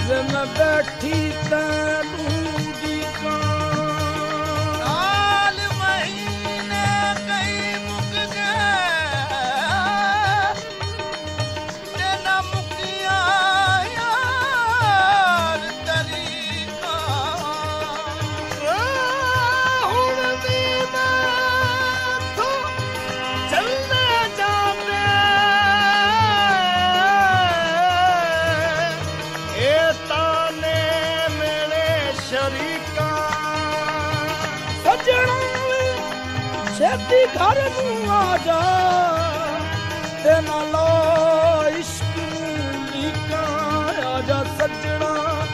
वे मैं बैठी तैनू दीका साल महीने कई मुक गए ते ना मुकिया यार तरीका हुण भी मैं तो चलने जाने ए ताने मेरे शरीका सजना छेती घर नू आ जा ते ना लो इश्क लीका आजा सजना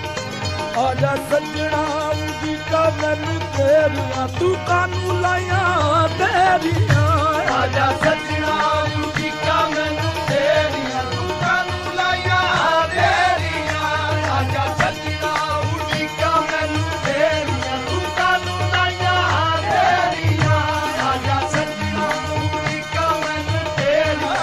उदीका मैनू तेरिया तू कानू लाया तेरिया आजा सजना उदीका मैनू तेरिया तू कानू लाया तेरिया आजा सजना उदीका मैनू तेरिया तू कानू लाया तेरिया आजा सजना उदीका मैनू तेरिया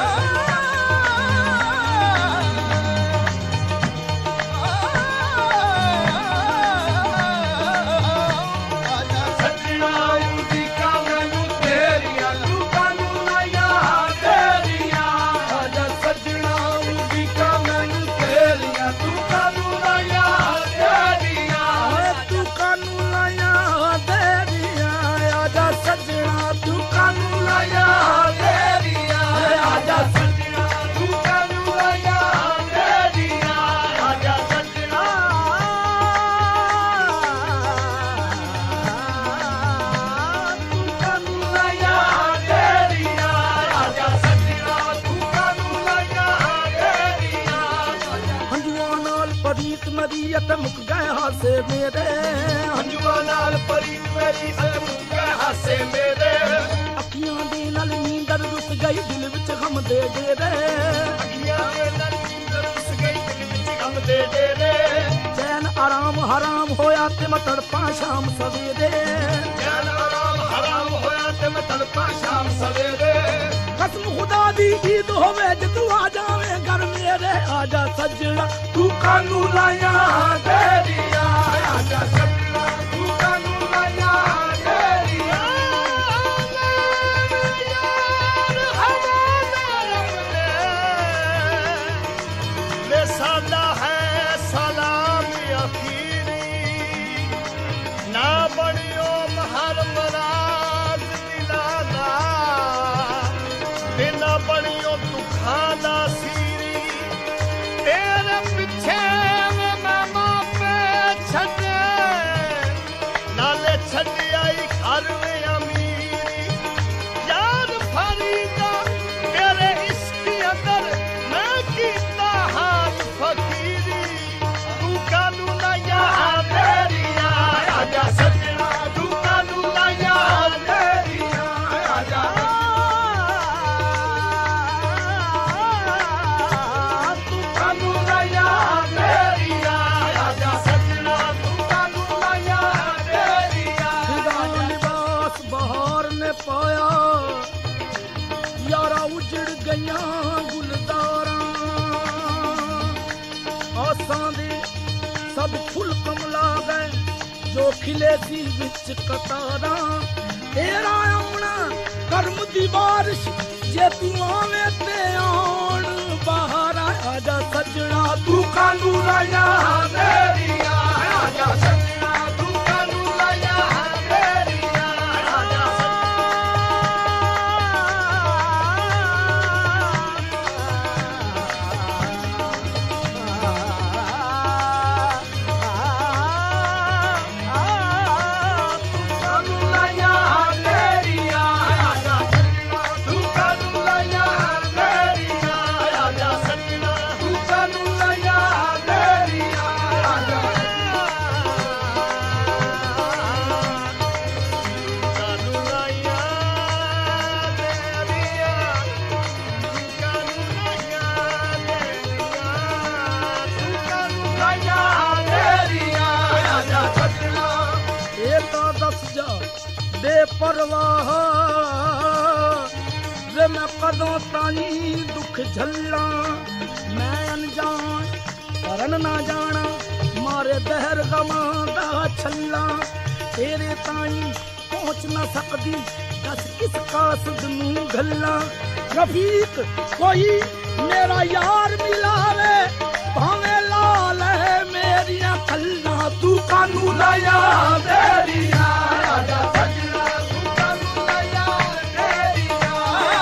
आजा सजना उदीका मैनू तेरिया तू कानू लाया तेरिया आजा सजना उदीका मैनू तेरिया तू कानू लाया तेरिया तू कानू लाया तेरिया आजा सजना तू कानू लाया तेरिया आजा सजना तू कानू लाया तेरिया आजा सजना तू कानू लाया तेरिया आजा सजना तू कानू लाया तेरिया हंजुआ नाल परीत मेरी अत मुक गए हासे मेरे हंजुआ नाल परी मेरी अलमुक हासे मेरे अखियां दे नाल नींदर रुस गई दिल विच गम दे रे अखियां दे नाल नींदर रुस गई दिल विच गम दे रे चैन आराम हराम होया ते मैं तड़पा शाम सवेरे चैन आराम हराम होया ते मैं तड़पा शाम सवेरे कसम खुदा दी ईद होवे जे तू आ जावे घर मेरे आजा सजना तू कानू लाया तेरिया आजा सजना तू कानू लाया तेरिया यार हमारा ले सादा है सलाम अखीरी ना बनियो महर मराज दिलादा बिना बनियो दुखाना सीरी तेरे पीछे मैं मापे छड़े नाले छड़ आई घर में अमीरी यार फरीदा तेरे इश्क अंदर मैं कीता हाल फकीरी तू कानू लाया तेरिया आजा सजना तू कानू लाया तेरिया आजा तू कानू लाया तेरिया आजा सजना तू कानू लाया तेरिया खुदा लिबास बहार ने पाया यारा उजड़ गया गुलदारा आसां दे सब फुल कमला गए जो खिले सी विच कतारा तेरा आउणा करम दी बारिश जे तू आवे ते आउण बाहर आजा सजना तू कानू लाया तेरिया आजा सजना तू कानू लाया तेरिया आजा कानू लाया तेरिया आजा सजना तू कानू लाया तेरिया आजा सजना तू कानू लाया तेरिया आजा कानू लाया तेरिया कानू लाया तेरिया तू कानू लाया तेरिया आजा सजना ये तो दस जा बेपरवाह वे मैं कदों ताई दुख झल्ला मैं अनजान करन ना जाना ਕਮਾਂ ਦਾ ਛੱਲਾ ਤੇਰੇ ਤਾਈਂ ਪਹੁੰਚ ਨਾ ਸਕਦੀ ਦੱਸ ਕਿਸ ਕਾਸਦ ਨੂੰ ਗੱਲਾਂ ਰਫੀਕ ਕੋਈ ਮੇਰਾ ਯਾਰ ਮਿਲਾਵੇ ਭਾਵੇਂ ਲਾਲ ਹੈ ਮੇਰੀਆਂ ਕੱਲਾਂ ਤੂੰ ਕਾਨੂੰ ਲਾਇਆ ਮੇਰੀਆਂ ਰਾਜਾ ਸਜਣਾ ਤੂੰ ਕਾਨੂੰ ਲਾਇਆ ਮੇਰੀਆਂ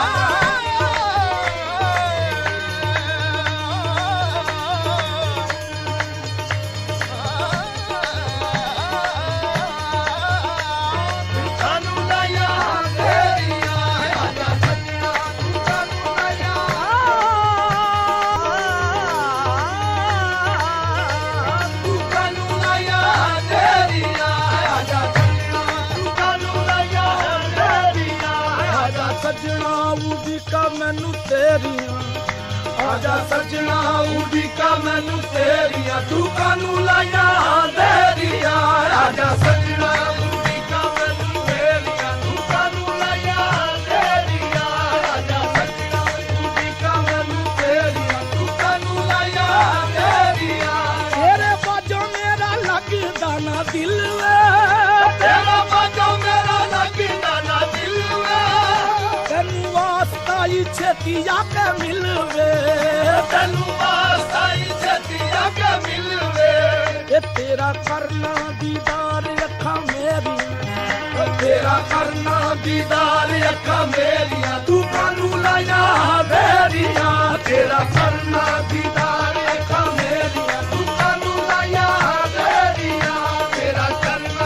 ਸਜਣਾ ਉਡੀਕਾ ਮੈਨੂੰ ਤੇਰੀਆਂ ਆਜਾ ਸਜਣਾ ਉਡੀਕਾ ਮੈਨੂੰ ਤੇਰੀਆਂ ਤੂੰ ਕਾਨੂੰ ਲਾਇਆ ਦੇਰੀਆਂ ਆਜਾ ਸਜਣਾ ਉਡੀਕਾ ਮੈਨੂੰ ਤੇਰੀਆਂ ਤੂੰ ਕਾਨੂੰ ਲਾਇਆ ਦੇਰੀਆਂ ਆਜਾ ਸਜਣਾ ਉਡੀਕਾ ਮੈਨੂੰ ਤੇਰੀਆਂ ਤੂੰ ਕਾਨੂੰ ਲਾਇਆ ਦੇਰੀਆਂ ਤੇਰੇ ਬਾਝੋਂ ਮੇਰਾ ਲੱਗਦਾ ਨਾ ਦਿਲ ਵੇ ਤੇਰਾ ਬਾਝੋਂ ਮੇਰਾ ਲੱਗਦਾ ਨਾ ਦਿਲ ਵੇ ਤੈਨੂੰ ਵਾਸਤਾ ਹੀ ਛੇਤੀ ਆ ਕੇ ਮਿਲਵੇ ਤੈਨੂੰ ਵਾਸਤਾ ਹੀ ਛੇਤੀ ਆ ਕੇ ਮਿਲਵੇ ਇਹ ਤੇਰਾ ਕਰਨਾ ਦੀਦਾਰ ਅੱਖਾਂ ਮੇਰੀਆਂ ਤੇਰਾ ਕਰਨਾ ਦੀਦਾਰ ਅੱਖਾਂ ਮੇਰੀਆਂ ਤੂੰ ਕਾਨੂੰ ਲਾਇਆ ਮੇਰੀਆਂ ਤੇਰਾ ਕਰਨਾ ਦੀਦਾਰ ਅੱਖਾਂ ਮੇਰੀਆਂ ਤੂੰ ਕਾਨੂੰ ਲਾਇਆ ਮੇਰੀਆਂ ਤੇਰਾ ਕਰਨਾ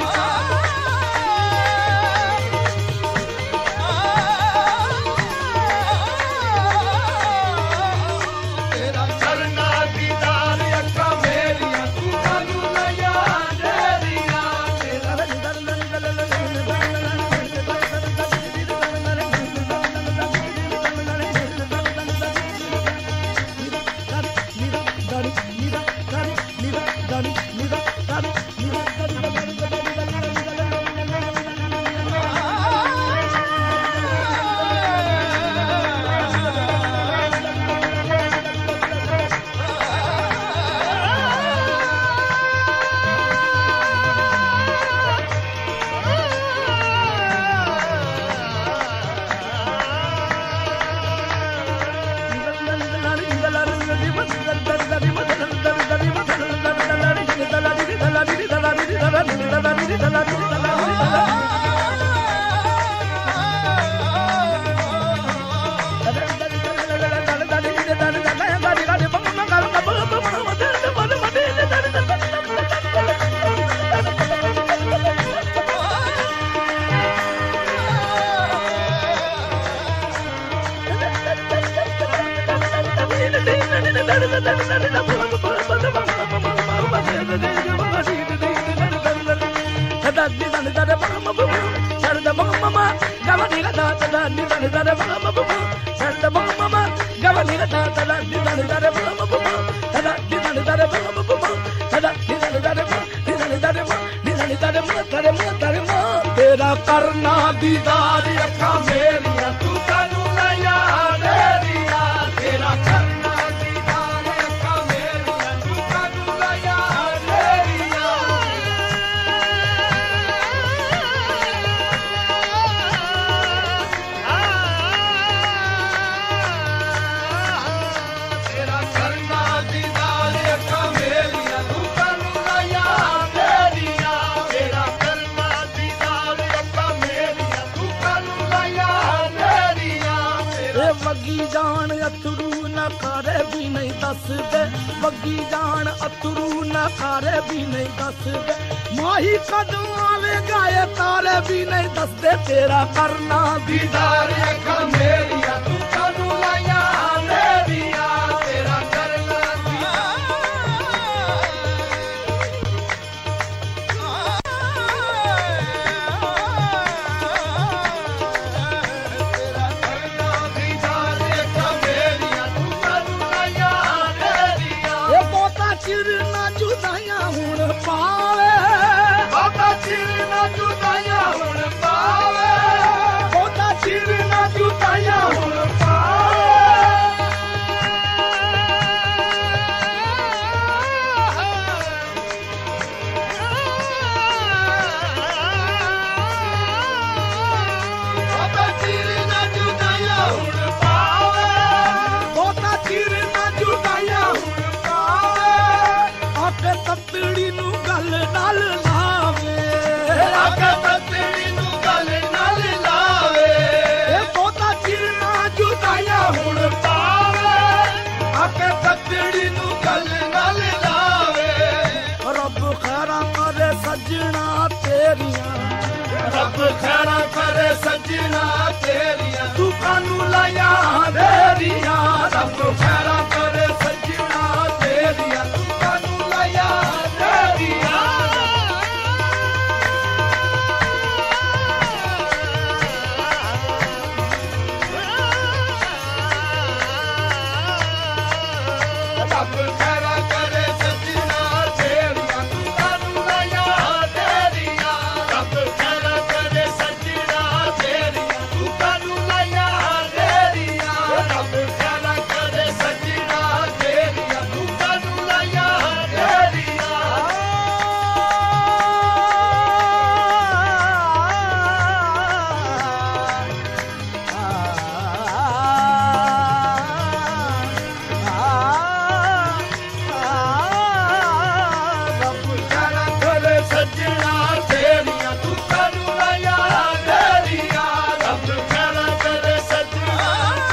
ਤੇਰਾ ਕਰਨਾ ਦੀਦਾਰ ਅੱਖਾਂ ਮੇਰੀਆਂ ਤੂੰ ਕਾਨੂੰ ਲਾਇਆ ਮੇਰੀਆਂ ਤੇਰਾ ਕਰਨਾ ਦੀਦਾਰ ਅੱਖਾਂ ਮੇਰੀਆਂ ਤੂੰ ਕਾਨੂੰ ਲਾਇਆ ਮੇਰੀਆਂ ਤੇਰਾ ਕਰਨਾ ਦੀਦਾਰ ਅੱਖਾਂ ਮੇਰੀਆਂ ਤੂੰ ਕਾਨੂੰ ਲਾਇਆ ਮੇਰੀਆਂ ਤੇਰਾ ਕਰਨਾ ਦੀਦਾਰ ਅੱਖਾਂ ਮੇਰੀਆਂ ਤੂੰ ਕਾਨੂੰ ਲਾਇਆ ਮੇਰੀਆਂ ਇਹ ਵਗੀ ਜਾਣ ਅਥਰੂ ਨਾ ਕਰੇ ਵੀ ਨਹੀਂ ਦੱਸਦੇ ਵਗੀ ਜਾਣ ਅਥਰੂ ਨਾ ਕਰੇ ਵੀ ਨਹੀਂ ਦੱਸਦੇ ਮਾਹੀ ਕਦੋਂ ਆਵੇਗਾ ਇਹ ਤਾਰੇ ਵੀ ਨਹੀਂ ਦੱਸਦੇ ਤੇਰਾ ਕਰਨਾ ਦੀਦਾਰ ਅੱਖਾਂ ਮੇਰੀਆਂ ਤੂੰ ਕਾਨੂੰ ਲਾਇਆ ਮੇਰੀਆਂ ਤੇਰਾ ਕਰਨਾ ਚਿਰ ਨਾ ਜੁਦਾਈਆਂ ਹੁਣ ਪਾਵੇ ਬਹੁਤਾ ਚਿਰ ਨਾ ਜੁਦਾਈਆਂ ਹੁਣ ਪਾਵੇ ਬਹੁਤਾ ਚਿਰ ਨਾ ਜੁਦਾਈਆਂ ਹੁਣ ਪਾਵੇ ਤਤੜੀ ਨੂੰ ਗੱਲ ਨਾਲ ਲਾਵੇ, ਆਕੇ ਤਤੜੀ ਨੂੰ ਗੱਲ ਨਾਲ ਲਾਵੇ। ਇਹ ਬਹੁਤਾ ਚਿਰ ਨਾ ਜੁਦਾਈਆਂ ਹੁਣ ਪਾਵੇ, ਆਕੇ ਤਤੜੀ ਨੂੰ ਗੱਲ ਨਾਲ ਲਾਵੇ। ਰੱਬ ਖੈਰਾਂ ਕਰੇ ਸੱਜਣਾ ਤੇਰੀਆਂ, ਰੱਬ ਖੈਰਾਂ ਕਰੇ ਸੱਜਣਾ ਤੇਰੀਆਂ, ਤੂੰ ਕਾਨੂੰ ਲਾਇਆ ਦੇਰੀਆਂ। ਰੱਬ ਖੈਰਾਂ ਕਰੇ ਸੱਜਣਾ ਤੇਰੀਆਂ, ਤੂੰ ਕਾਨੂੰ ਲਾਇਆ ਤੇਰੀਆਂ। ਰੱਬ ਖੈਰਾਂ ਕਰੇ ਸੱਜਣਾ ਤੇਰੀਆਂ, ਤੂੰ ਕਾਨੂੰ ਲਾਇਆ ਤੇਰੀਆਂ। ਰੱਬ ਖੈਰਾਂ ਕਰੇ ਸੱਜਣਾ ਤੇਰੀਆਂ, ਤੂੰ ਕਾਨੂੰ ਲਾਇਆ ਤੇਰੀਆਂ। ਰੱਬ ਖੈਰਾਂ ਕਰੇ ਸੱਜਣਾ ਤੇਰੀਆਂ, ਤੂੰ ਕਾਨੂੰ ਲਾਇਆ ਤੇਰੀਆਂ। ਰੱਬ ਖੈਰਾਂ ਕਰੇ ਸੱਜਣਾ ਤੇਰੀਆਂ, ਤੂੰ ਕਾਨੂੰ ਲਾਇਆ ਤੇਰੀਆਂ। ਰੱਬ ਖੈਰਾਂ ਕਰੇ ਸੱਜਣਾ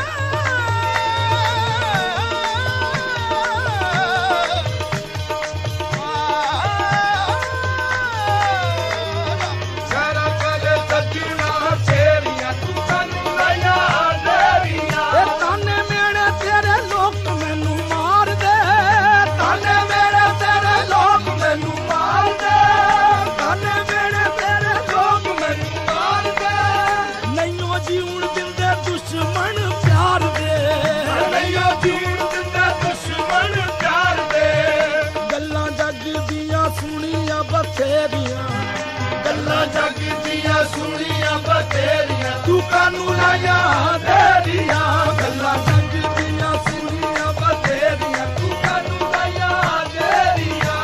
ਖੈਰਾਂ ਕਰੇ ਸੱਜਣਾ ਤੇਰੀਆਂ, ਤੂੰ ਕਾਨੂੰ ਲਾਇਆ ਤੇਰੀਆਂ। ਇਹ ਤਾਨੇ ਮੇੜੇ ਤੇਰੇ ਲੋਕ ਮੈਨੂੰ ਮਾਰਦੇ, ਤਾਨੇ ਮੇੜੇ ਤੇਰੇ ਲੋਕ ਮੈਨੂੰ ਮਾਰਦੇ, ਤਾਨੇ ਮੇੜੇ ਤੇਰੇ ਲੋਕ ਮੈਨੂੰ ਮਾਰਦੇ। ਨਹੀਂਓ ਜੀਉਣ ਦਿੰਦੇ ਦੁਸ਼ਮਣ ਪਿਆਰ ਦੇ, ਨਹੀਂਓ ਜੀਣ ਦਿੰਦਾ ਦੁਸ਼ਮਣ ਪਿਆਰ ਦੇ। ਗੱਲਾਂ ਜੱਗ ਦੀਆਂ ਸੁਣੀਆਂ ਬਥੇਰੀਆਂ, ਗੱਲਾਂ ਜੱਗ ਦੀਆਂ ਸੁਣੀਆਂ ਬਥੇਰੀਆਂ, ਤੂੰ ਕਾਨੂੰ ਲਾਇਆ ਤੇਰੀਆਂ। ਗੱਲਾਂ ਜੱਗ ਦੀਆਂ ਸੁਣੀਆਂ ਬਥੇਰੀਆਂ, ਤੂੰ ਕਾਨੂੰ ਲਾਇਆ ਤੇਰੀਆਂ।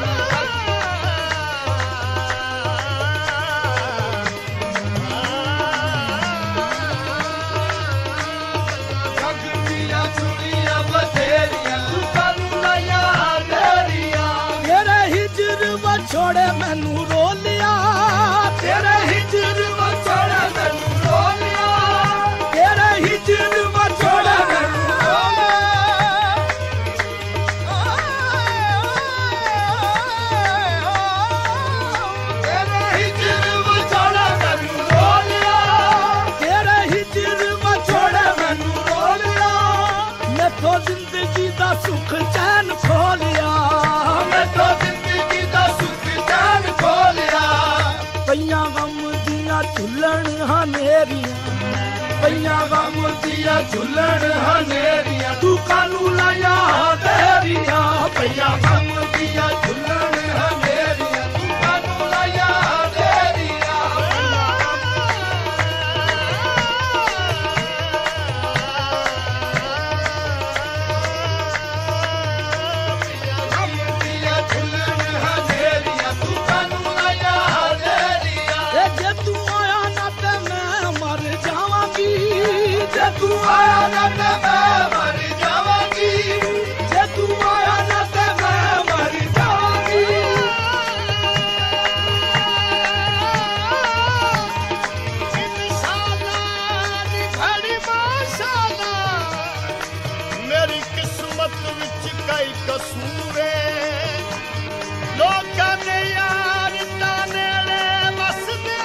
ਜੱਗ ਦੀਆਂ ਸੁਣੀਆਂ ਬਥੇਰੀਆਂ, ਤੂੰ ਕਾਨੂੰ ਲਾਇਆ ਤੇਰੀਆਂ। ਤੇਰੇ ਹਿਜਰ ਵਿਛੋੜੇ ਮੈਨੂੰ ਰੋਲਿਆ, ਤੇਰੇ ਹਿਜਰ ਵਿਛੋੜੇ ਮੈਨੂੰ ਰੋਲਿਆ। ਤੇਰੇ ਹਿਜਰ ਵਿਛੋੜੇ ਮੈਨੂੰ ਤੇਰੇ ਹਿਜਰ ਵਿਛੋੜੇ ਮੈਨੂੰ ਰੋਲਿਆ। ਤੇਰੇ ਹਿਜਰ ਵਿਛੋੜੇ ਮੈਨੂੰ ਰੋਲਿਆ। ਮੈਥੋਂ ਜ਼ਿੰਦਗੀ ਦਾ ਸੁੱਖ ਚੈਨ ਖੋਲਿਆ, ਮੈਥੋਂ ਜ਼ਿੰਦਗੀ ਦਾ ਸੁੱਖ ਚੈਨ ਖੋਲਿਆ। ਪਈਆਂ ਗਮ ਦੀਆਂ ਝੁੱਲਣ ਹਨੇਰੀਆਂ, ਪਈਆਂ ਗਮ ਦੀਆਂ ਝੁੱਲਣ ਹਨੇਰੀਆਂ, ਤੂੰ ਕਾਨੂੰ ਲਾਇਆ ਤੇਰੀਆਂ। ਪਈਆਂ ਗਮ ਦੀਆਂ ਝੁੱਲਣ ਹਨੇਰੀਆਂ, ਤੂੰ ਕਾਨੂੰ ਲਾਇਆ ਤੇਰੀਆਂ। ਗਮ ਦੀਆਂ ਝੁੱਲਣ ਹਨੇਰੀਆਂ, ਤੂੰ ਕਾਨੂੰ ਲਾਇਆ ਤੇਰੀਆਂ। ਇਹ ਜੇ ਤੂੰ ਆਇਆ ਨਾ ਤੇ ਮੈਂ ਮਰ ਜਾਵਾਂਗੀ, ਜੇ ਤੂੰ ਆਇਆ ਨਾ ਤੇ ਮੈਂ ਮਰ ਜਾਵਾਂਗੀ। ਜੇ ਤੂੰ ਆਇਆ ਨਾ ਤੇ ਮੈਂ ਮਰ ਜਾਵਾਂਗੀ। ਮੇਰੀ ਕਿਸਮਤ ਵਿੱਚ ਕਈ ਕਸੂਰੇ, ਲੋਕਾਂ ਨੇ ਯਾਰ ਤਾਂ ਨੇੜੇ ਵਸਦੇ।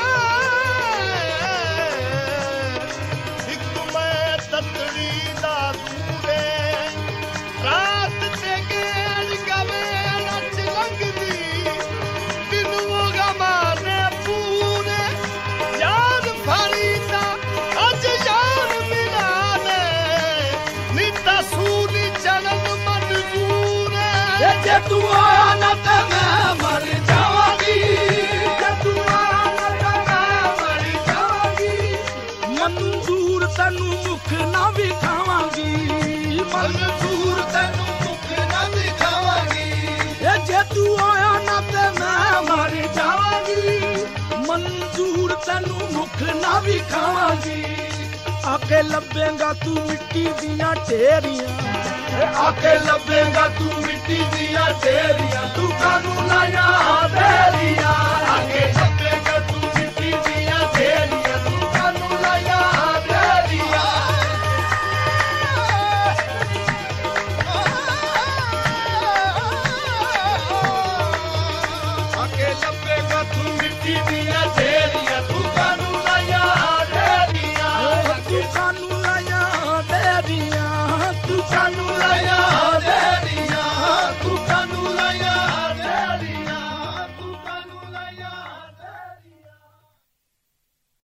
ਇੱਕ ਮੈਂ ਤਤੜੀ ਦਾ ਦੂਰੇ, ਰਾਤ ਤੇ ਗੇੜ ਗਵੇ ਨੱਚ ਲੰਘਦੀ। ਦਿਨ ਉਹ ਗਮਾਨੇ ਪੂਰੇ, ਯਾਰ ਫਰੀਦਾ ਅੱਜ ਯਾਰ ਮਿਲਾਨੇ। ਨੀਤਾ ਸੂਲੀ ਚੜਨ ਮਨਜ਼ੂਰ ਹੈ। ਜੇ ਤੂੰ ਆਇਆ ਨਾ ਤੇ ਮੈਂ ਮਰ ਜਾਵਾਂਗੀ, ਜੇ ਤੂੰ ਆਇਆ ਨਾ ਤੇ ਮੈਂ ਮਰ ਜਾਵਾਂਗੀ। ਮਨਜ਼ੂਰ ਤੈਨੂੰ ਮੁਖ ਨਾ ਵਿਖਾਵਾਂਗੀ, ਮਨਜ਼ੂਰ ਤੈਨੂੰ ਮੁੱਖ ਨਾ ਦਿਖਾਵਾਂਗੀ। ਇਹ ਜੇ ਤੂੰ ਆਇਆ ਨਾ ਤੇ ਮੈਂ ਮਰ ਜਾਵਾਂਗੀ। ਮਨਜ਼ੂਰ ਤੈਨੂੰ ਮੁਖ ਨਾ ਵਿਖਾਵਾਂਗੀ। ਆਕੇ ਲੱਭੇਗਾ ਤੂੰ ਮਿੱਟੀ ਦੀਆਂ ਢੇਰੀਆਂ, ਆਕੇ ਲੱਭੇਗਾ ਤੂੰ ਮਿੱਟੀ ਮਿੱਟੀ ਦੀਆਂ ਢੇਰੀਆਂ ਦੁੱਖਾਂ ਨੂੰ ਲਾਇਆ ਦੇਰੀਆਂ ਅੱਗੇ ਲੱਭੇਗਾ ਤੂੰ ਮਿੱਟੀ ਦੀਆਂ ਢੇਰੀਆਂ ਦੁੱਖਾਂ ਨੂੰ ਲਾਇਆ ਦੇਰੀਆਂ ਅੱਗੇ ਲੱਭੇਗਾ ਤੂੰ ਮਿੱਟੀ ਦੀਆਂ